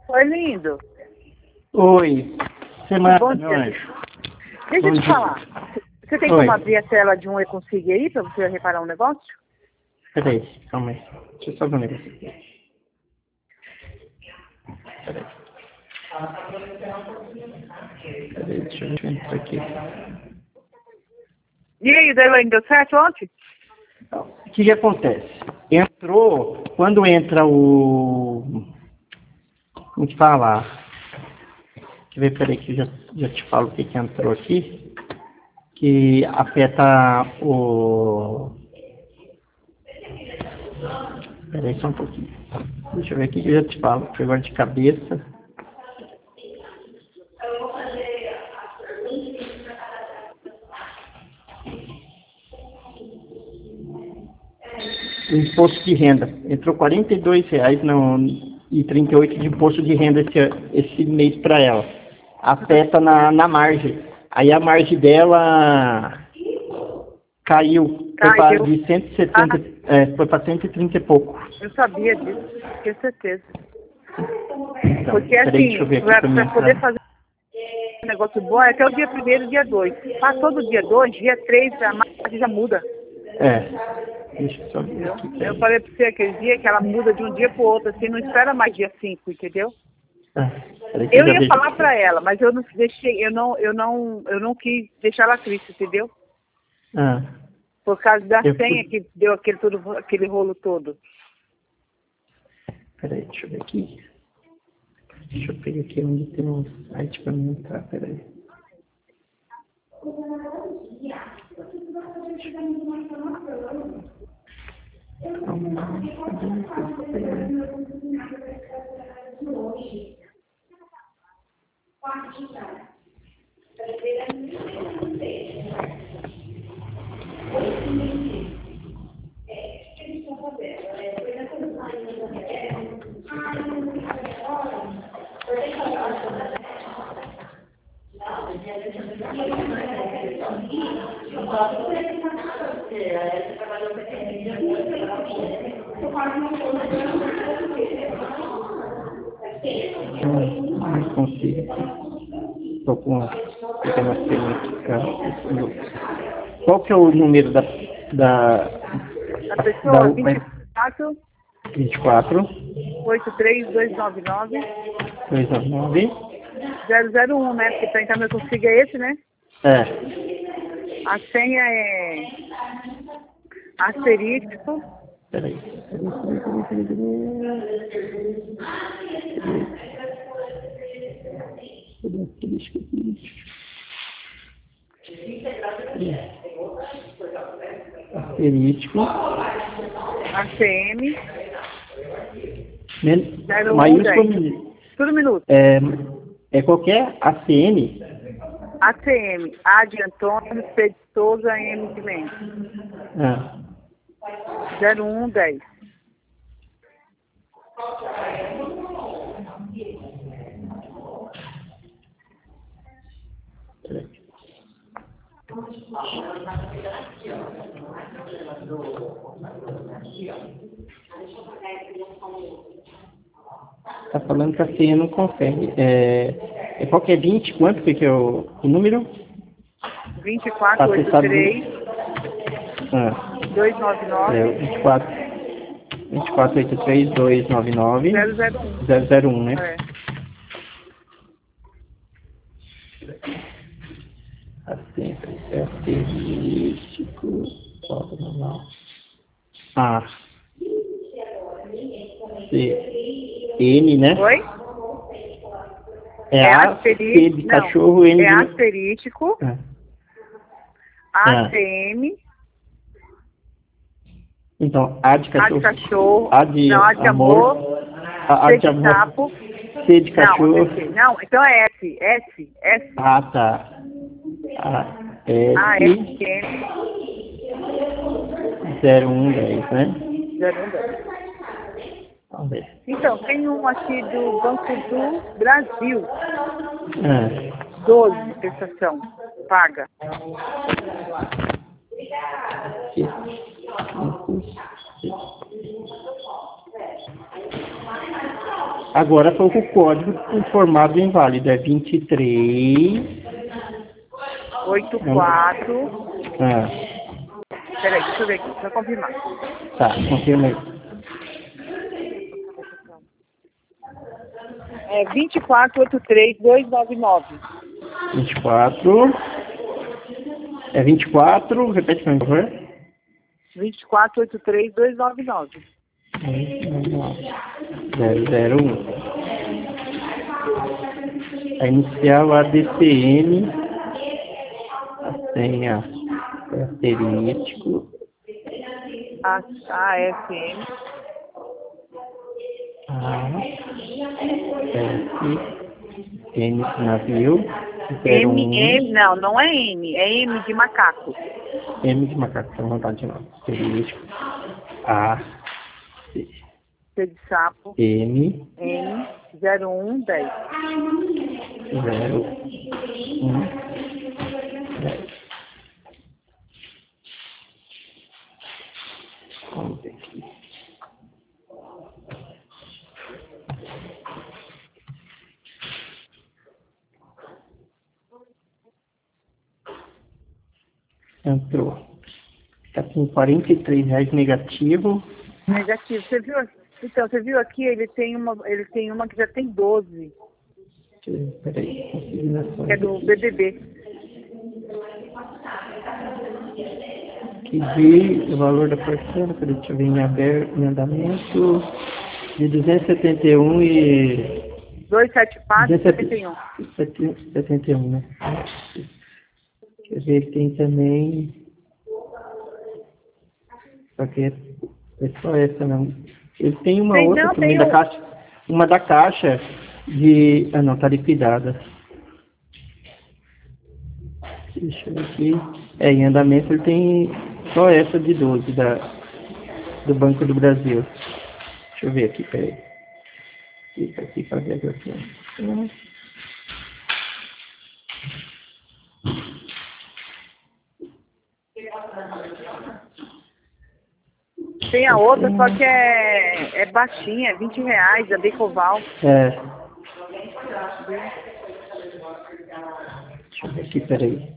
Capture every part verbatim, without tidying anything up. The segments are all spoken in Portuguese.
Oi, lindo. Oi. Semana, Bom meu dia. anjo. Deixa Bom eu te dia. falar. Você tem Oi. como abrir a tela de um e-consig aí pra você reparar um negócio? Peraí, calma aí. Deixa eu só ver um negócio aqui. Peraí. Peraí, deixa eu entrar aqui. E aí, Delaine, deu certo ontem? O que que acontece? Entrou, quando entra o... Como te falar? Deixa eu ver, peraí que eu já, já te falo o que que entrou aqui. Que afeta o... Peraí só um pouquinho. Deixa eu ver aqui que eu já te falo. Porque agora de cabeça... O imposto de renda. Entrou quarenta e dois reais não, e trinta e oito de imposto de renda esse, esse mês para ela. Afeta na, na margem. Aí a margem dela caiu. Foi para Caiu. de cento e setenta, Ah, é, foi para cento e trinta e pouco. eu sabia disso, tinha certeza. Então, Porque peraí, deixa eu assim, ver aqui pra, para mim pra poder entrar. fazer um negócio bom é até o dia primeiro e dia dois. Passou do dia dois, dia três, a margem já muda. É, deixa eu só ver Entendeu? aqui, Eu peraí. falei pra você aquele dia que ela muda de um dia pro outro, assim, não espera mais dia cinco, entendeu? Ah, peraí que eu Eu já ia vejo falar aqui. pra ela, mas eu não deixei, eu não, eu não, eu não quis deixar ela triste, entendeu? Ah, Por causa da eu senha fui... que deu aquele, todo, aquele rolo todo. Peraí, deixa eu ver aqui. Deixa eu pegar aqui onde tem um site para mim entrar, peraí. Não, não consigo. Estou com uma pequena cena aqui, cara. Qual que é o número da... da, A da pessoa U- vinte e quatro, vinte e quatro, oitenta e três, duzentos e noventa e nove, duzentos e noventa e nove. zero zero um, né? Porque pra entrar meu consigo é esse, né? É. A senha é asterístico. Peraí. Asterístico. A C M Men- zero um Maiúsculo. dez. min- Tudo minuto. É, é qualquer A C N. A C M, A de Antônio, C de Souza, M de Mendes. Ah, zero um dez. peraí. Tá falando que a C N não consegue. É, é qualquer vinte, quanto que é o, o número? vinte e quatro, Para oitenta e acessar três, ah, duzentos e noventa e é, nove, vinte e quatro, vinte e quatro, oitenta e três, duzentos e noventa e nove, zero zero um. zero zero um, né? É. Assim, é asterístico. A. C. N, né? Oi? É É A, C asterístico. de Não. cachorro, N É de... asterístico, Ah, ah. A C M, Então, A de A de cachorro. cachorro. A de Não, A de amor. amor. A, A C de de amor. sapo. C de Não, cachorro. C. Não, então é S. S. S. Ah, tá. A, A S S, M zero um dez, né? zero um dez. Vamos ver. Então, tem um aqui do Banco do Brasil. Ah, doze, prestação. Paga. aqui. Agora foi o código informado inválido. É vinte e três... oitenta e quatro... Ah, Peraí, deixa eu ver aqui, deixa eu confirmar. tá, confirma aí. É vinte e quatro, oitenta e três, duzentos e noventa e nove. vinte e quatro... É vinte e quatro... Repete pra mim, por favor. vinte e quatro, oitenta e três, duzentos e noventa e nove. zero zero um. A inicial A D C M, a senha é asterístico, A, A F M. A, S, N de navio, zero M, um, M, não, não é M, é M de macaco. M de macaco, então vontade de novo, asterístico, A, C, C de sapo, M, M, zero um, dez. zero um, dez. Vamos ver aqui. Entrou. Está com quarenta e três reais negativo. Negativo. Você viu? Então, você viu aqui, ele tem uma, ele tem uma que já tem doze, Peraí, consignação. que é do B B B. Que vi o valor da parcela, peraí, deixa eu ver em aberto, em andamento, de duzentos e setenta e um e... duzentos e setenta e quatro, setenta e um. setenta e um, né? Quer ver, tem também... Só que é, é só essa, não. Ele tem uma Tem, outra não, também tem da um... caixa, uma da caixa de... Ah, não, tá liquidada. Deixa eu ver aqui. É, em andamento ele tem só essa de doze da, do Banco do Brasil. Deixa eu ver aqui, peraí. Fica aqui para ver aqui. Tem a outra, só que é, é baixinha, é vinte reais, é Becoval. É. Deixa eu ver aqui, peraí.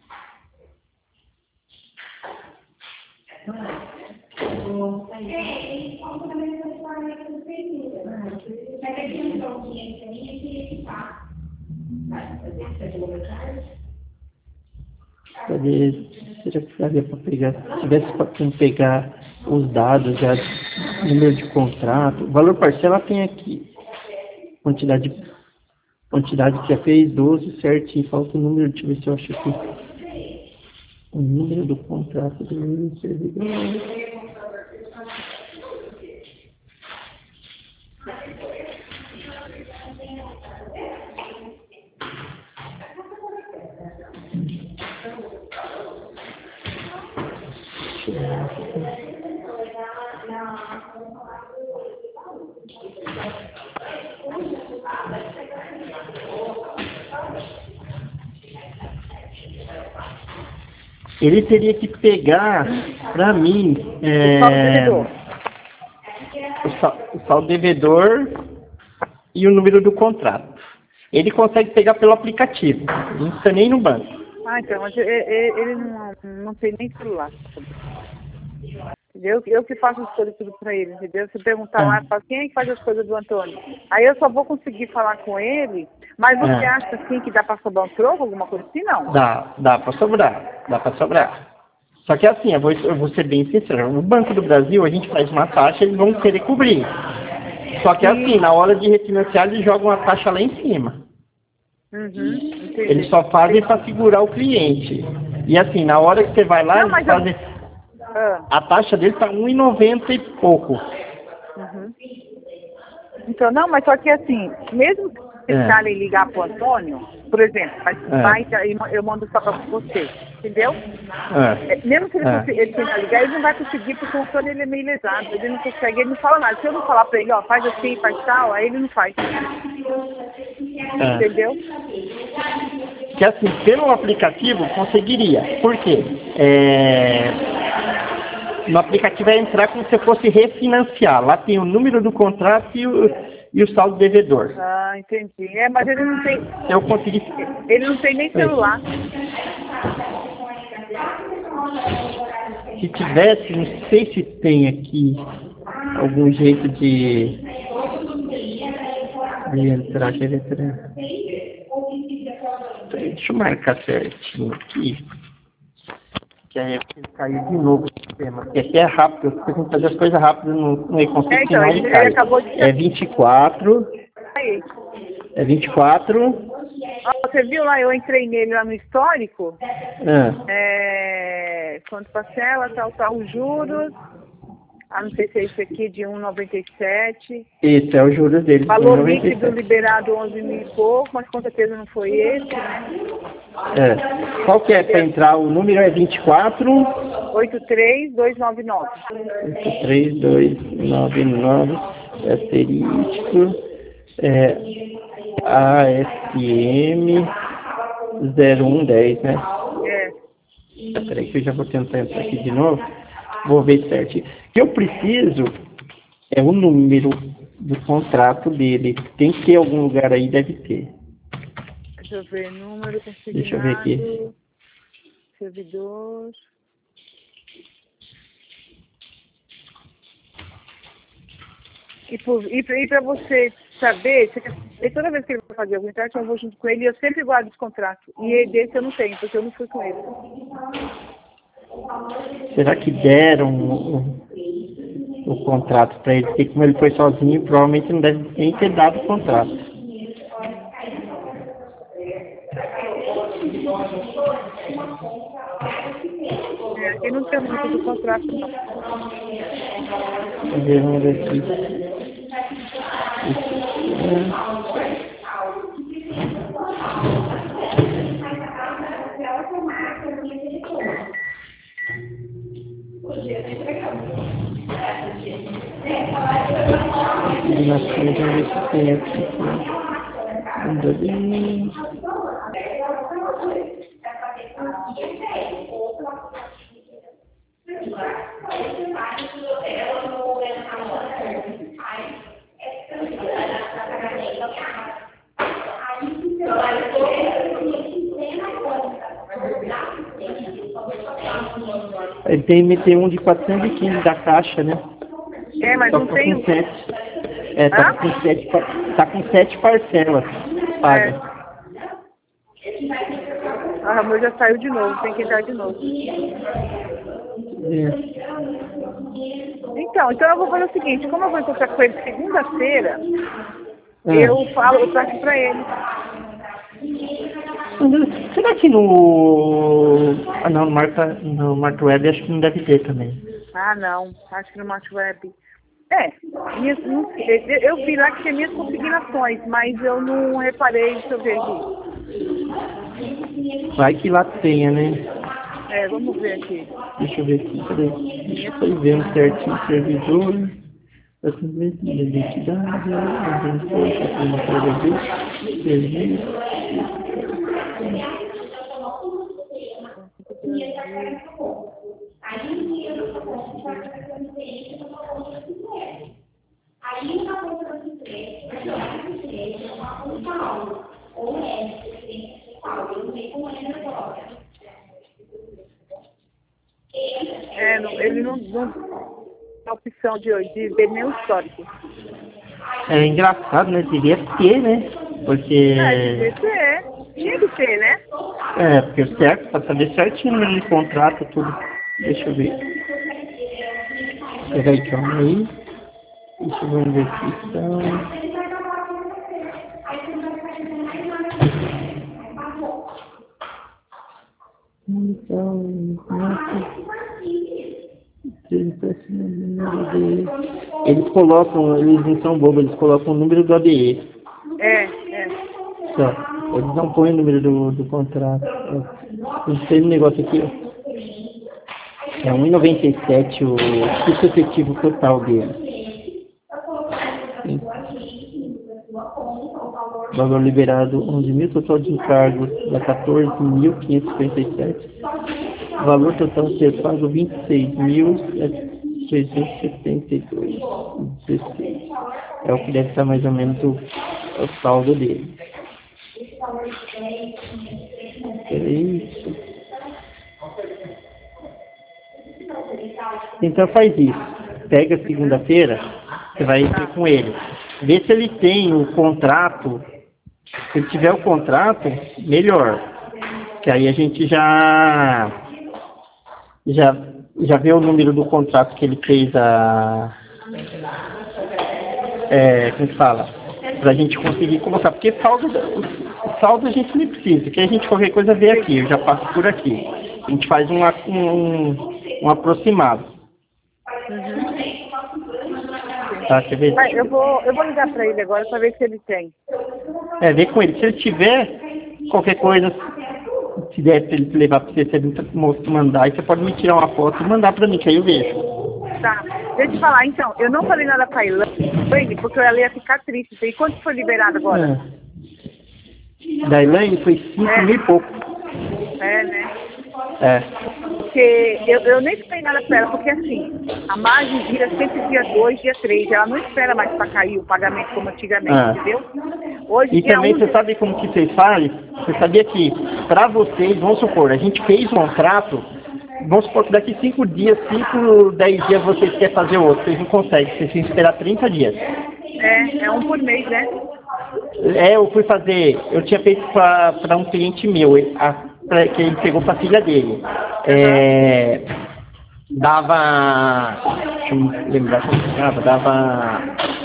Cadê? Será que daria para pegar? Se tivesse para pegar os dados já, número de contrato, o valor parcela tem aqui. Quantidade, quantidade que já fez, doze, certinho. Falta o número, deixa eu ver se eu acho aqui. O número do contrato do servidor. Ele teria que pegar, para mim, é, o, sal, o saldo devedor e o número do contrato. Ele consegue pegar pelo aplicativo, não precisa nem no banco. Ah, então, mas ele, ele não, não tem nem celular. Entendeu? Eu que faço as coisas tudo pra ele, entendeu? Se perguntar Ah. lá, eu falo, quem é que faz as coisas do Antônio? Aí eu só vou conseguir falar com ele, mas você Ah. acha assim que dá pra sobrar um troco, alguma coisa assim? Não. Dá, dá para sobrar, dá para sobrar. Só que assim, eu vou, eu vou ser bem sincero, no Banco do Brasil a gente faz uma taxa, eles vão querer cobrir. Só que assim, na hora de refinanciar, eles jogam a taxa lá em cima. Uhum, Eles só fazem para segurar o cliente. E assim, na hora que você vai lá, não, eles eu... fazem... ah. A taxa dele está um e noventa e pouco. Uhum. Então, não, mas só que assim, mesmo que É. precisarem ligar pro Antônio, por exemplo, mas É. vai, eu mando só pra você, entendeu? É. É, mesmo que ele, É. consiga, ele tentar ligar, ele não vai conseguir, porque o Antônio ele é meio lesado, ele não consegue, ele não fala nada. Se eu não falar pra ele, ó, faz assim, faz tal, aí ele não faz. É. Entendeu? Que assim, pelo aplicativo conseguiria. Por quê? É... No aplicativo vai entrar como se fosse refinanciar. Lá tem o número do contrato e o, e o saldo devedor. Ah, entendi. É, mas ele não tem... Eu consegui... Ele não tem nem celular. Se tivesse, não sei se tem aqui algum jeito de, de entrar, quer ver, deixa eu marcar certinho aqui, que aí ele caiu de novo o sistema, porque aqui é rápido, eu preciso fazer as coisas rápidas no, no e-consigo, É, então, senão ele, ele ele cai. acabou de... É vinte e quatro, Aí. é vinte e quatro... Ah, você viu lá, eu entrei nele lá no histórico, Ah, é, quanto parcela, tal, tal, os juros, ah, não sei se é esse aqui de um vírgula noventa e sete, esse é o juros dele, valor noventa e líquido sete. liberado onze mil e pouco, mas com certeza não foi esse, né? É. Qual que é para entrar? O número é vinte e quatro... oito três dois nove nove. oito três dois nove nove, asterisco, é, A S M zero um dez, né? É. Peraí que eu já vou tentar entrar aqui de novo. Vou ver certinho. O que eu preciso é o número do contrato dele. Tem que ter algum lugar aí, deve ter. Deixa eu ver, número consignado, Deixa eu ver aqui. servidor... E, por, e, pra- e para você saber, você quer- e toda vez que ele vai fazer algum contrato, eu vou junto com ele e eu sempre guardo os contratos. E desse eu não tenho, porque eu não fui com ele. Será que deram o, o, o contrato para ele? Porque como ele foi sozinho, provavelmente não deve nem ter dado o contrato. É, aqui não tem o número do contrato, não. Vamos ver, vamos ver aqui. E na frente, vamos ver se tem aqui. Vamos ali. Ele tem M T um de quatrocentos e quinze da caixa, né? É, mas Só não que tá tem... com sete. É, tá Hã? com sete, par- tá com sete parcelas pagas. Ah, o meu já saiu de novo, tem que entrar de novo. É. Então, então eu vou fazer o seguinte, como eu vou encontrar com ele segunda-feira, Ah. eu falo, eu passo pra ele. Será que no... Ah, não, no Marca, no Marca Web acho que não deve ter também. Ah, não, acho que no Match Web. É, minhas, não sei, eu vi lá que tinha minhas consignações, mas eu não reparei, deixa eu ver aqui. Vai que lá tenha, né? É, vamos ver aqui. Deixa eu ver aqui, peraí. Deixa eu só ver um certinho servidor. Identidade, serviço. É, não, ele não, não tem a opção de hoje, de ver nenhum histórico. É engraçado, né? Devia ter, né? Porque... É, devia ter. Tinha que ter, né? É, porque o certo, pra saber certinho no contrato, tudo. Deixa eu ver. Peraí, calma aí. Deixa eu ver aqui, então... Então, eles colocam, eles não são bobos, eles colocam o número do A D E. É, é. Só. Eles não põem o número do, do contrato. Eles têm um negócio aqui, ó. É um vírgula noventa e sete o custo efetivo total dele. Sim. Valor liberado onze mil, total de encargos dá quatorze mil quinhentos e cinquenta e sete. Valor total a ser pago vinte e seis mil trezentos e setenta e dois. dezesseis. É o que deve estar mais ou menos o, o saldo dele. É isso. Então faz isso. Pega segunda-feira, você vai ver com ele. Vê se ele tem o contrato. Se ele tiver o contrato, melhor. Que aí a gente já, já, já vê o número do contrato que ele fez a... É, como se fala? Pra gente conseguir colocar. Porque saldo, o saldo a gente não precisa. Que a gente qualquer coisa vê aqui. Eu já passo por aqui. A gente faz um, um, um aproximado. Uhum. Tá, quer ver? Vai, eu, vou, eu vou ligar pra ele agora pra ver se ele tem. É, vê com ele. Se ele tiver qualquer coisa, se der pra ele levar pra você, se ele mandar, aí você pode me tirar uma foto e mandar pra mim, que aí eu vejo. Tá. Deixa eu te falar, então. Eu não falei nada pra Elaine, porque ela ia ficar triste. E quanto foi liberado agora? É. Da Elaine foi cinco É. mil e pouco. É, né? É. Porque eu, eu nem falei nada pra ela, porque assim, a margem vira sempre dia dois, dia três. Ela não espera mais pra cair o pagamento como antigamente, Ah. entendeu? Hoje, E dia também, um, você sabe como que vocês fazem? Você sabia que, para vocês, vamos supor, a gente fez um contrato, vamos supor que daqui cinco dias, cinco, dez dias vocês querem fazer outro, vocês não conseguem, vocês têm que esperar trinta dias. é, é um por mês, né? É, eu fui fazer, eu tinha feito para um cliente meu, ele- a, pra- que ele pegou para a filha dele. É, dava, deixa eu me lembrar como que dava, dava,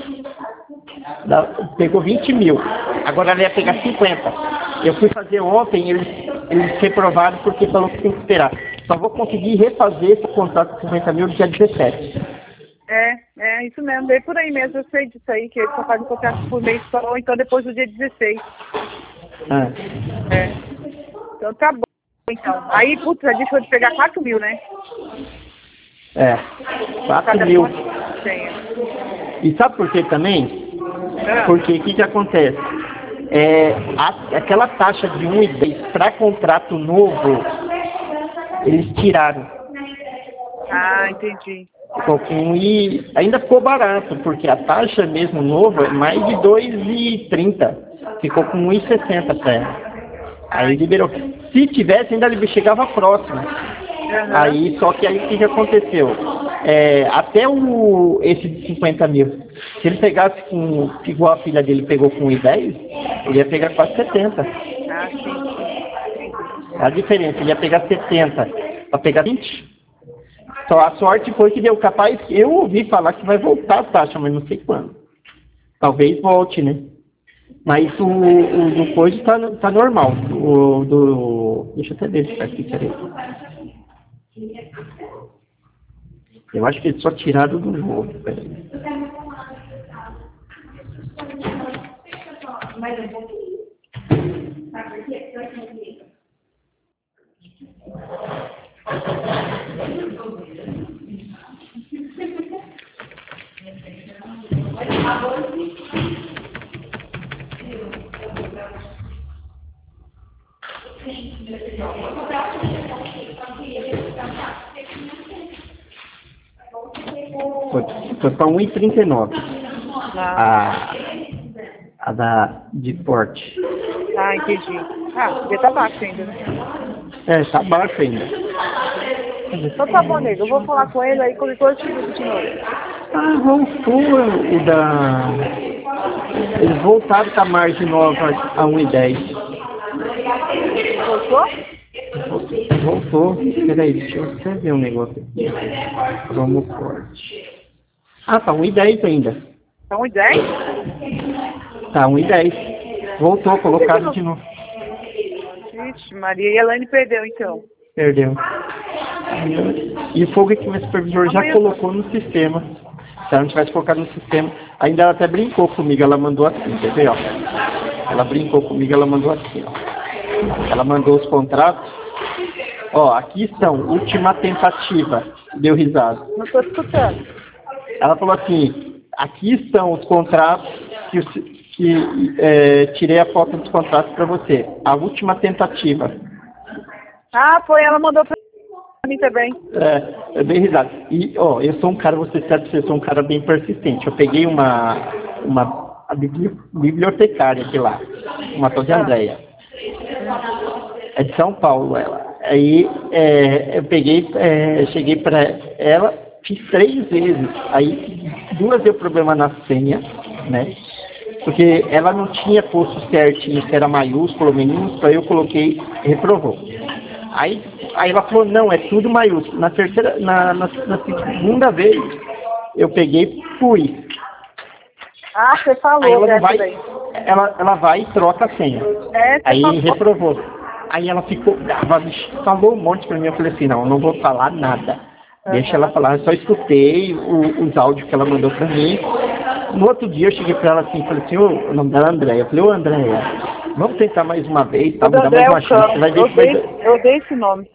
dava, pegou vinte mil, agora ela ia pegar cinquenta. Eu fui fazer ontem, eles, eles reprovaram porque falou que tem que esperar. Só vou conseguir refazer esse contrato de cinquenta mil no dia dezessete. É, é isso mesmo, bem por aí mesmo, eu sei disso aí, que ele só faz um contrato por mês só, ou então depois do dia dezesseis. Ah, É. Então tá bom, então. Aí, putz, a gente foi pegar quatro mil, né? é, quatro Cada mil. conta tem. E sabe por que também? Ah. Porque o que, que acontece? É, a, aquela taxa de um e dez para contrato novo, eles tiraram. Ah, entendi. Ficou com e ainda ficou barato, porque a taxa mesmo nova é mais de dois e trinta. Ficou com um e sessenta para ela. Aí liberou. Se tivesse, ainda ele chegava próximo. Uhum. Aí, só que aí o que, que aconteceu? É, até o, esse de cinquenta mil, se ele pegasse com, igual a filha dele pegou com um e dez, ele ia pegar quase setenta. Ah, sim. A diferença, ele ia pegar setenta para pegar vinte. Só a sorte foi que deu capaz, eu ouvi falar que vai voltar a taxa, mas não sei quando. Talvez volte, né? Mas o, o do coisa tá, tá normal. O do. Deixa eu até ver aqui, peraí. Eu acho que eles só tiraram do jogo, peraí. Foi, foi para um e trinta e nove. Ah, A, a da de porte. ah, entendi. Ah, devia tá baixo ainda, né? É, tá baixo ainda. Então tá bom, nego. Eu vou falar com ele aí, qualquer coisa eu te digo de novo. Ah, voltou o da. Eles voltaram com a margem nova a um e dez. Voltou? Voltou. Peraí, deixa eu até ver um negócio aqui. Promo forte. Ah, tá um e dez ainda. Tá um e dez? Tá um e dez. Voltou, colocaram de novo. Vixe, Maria. E a Elaine perdeu, então. Perdeu. E o fogo é que o meu supervisor já Amanhã- colocou no sistema. Se ela não tivesse colocado no sistema, ainda ela até brincou comigo, ela mandou assim, quer ver, ó. Ela brincou comigo, ela mandou assim, ó. Ela mandou os contratos. Ó, aqui estão, última tentativa. Deu risada. Não tô escutando. Ela falou assim, aqui estão os contratos que, o- que é, tirei a foto dos contratos para você. A última tentativa. Ah, foi, ela mandou pra mim também. É, é bem risado. E, ó, eu sou um cara, você sabe que eu sou um cara bem persistente. Eu peguei uma, uma a bibli- bibliotecária de lá, uma tal de Andréia. É de São Paulo ela. Aí é, eu peguei, é, cheguei para ela, fiz três vezes. Aí duas deu problema na senha, né? Porque ela não tinha posto certinho se era maiúsculo ou minúsculo, aí eu coloquei, reprovou. Aí, aí ela falou, não, é tudo maiúsculo. Na terceira, na, na, na segunda vez, eu peguei, fui. Ah, você falou Aí ela não dessa vai, daí. ela, ela vai e troca a senha. É, você Aí falou. reprovou. Aí ela ficou brava, falou um monte pra mim, eu falei assim, não, eu não vou falar nada. Deixa ela Aham. falar, eu só escutei o- os áudios que ela mandou pra mim. No outro dia eu cheguei pra ela assim, falei assim, ô, o nome dela é Andréia. Eu falei, ô Andréia, vamos tentar mais uma vez, tá? O do Me dá André mais é uma o chance, você cão. vai ver Eu que vai dar. odeio, eu odeio esse nome.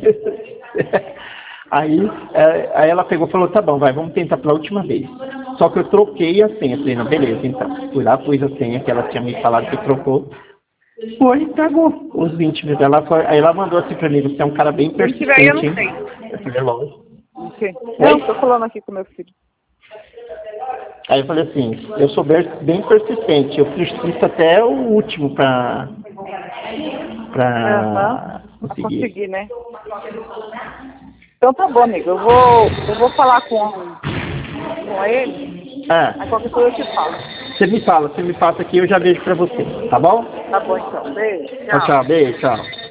Aí, é, aí ela pegou e falou, tá bom, vai, vamos tentar pela última vez. Só que eu troquei a senha. Falei, não, beleza, então. Fui lá, pus a senha que ela tinha me falado que trocou. Foi, pagou os vinte mil. Ela foi, aí ela mandou assim pra mim, você é um cara bem Se não tiver aí, eu persistente, não hein? sei. Eu falei, lógico. Ok. Oi? Não, tô falando aqui com meu filho. Aí eu falei assim, eu sou bem bem persistente, eu persisto até o último pra, Aham. pra Pra conseguir. conseguir, né? Então tá bom, amigo. Eu vou, eu vou falar com, com ele. Ah, Aí qualquer coisa eu te falo. você me fala, você me passa aqui, eu já vejo pra você, tá bom? Tá bom, então. Beijo. Tchau, Tchau. tchau, beijo, tchau.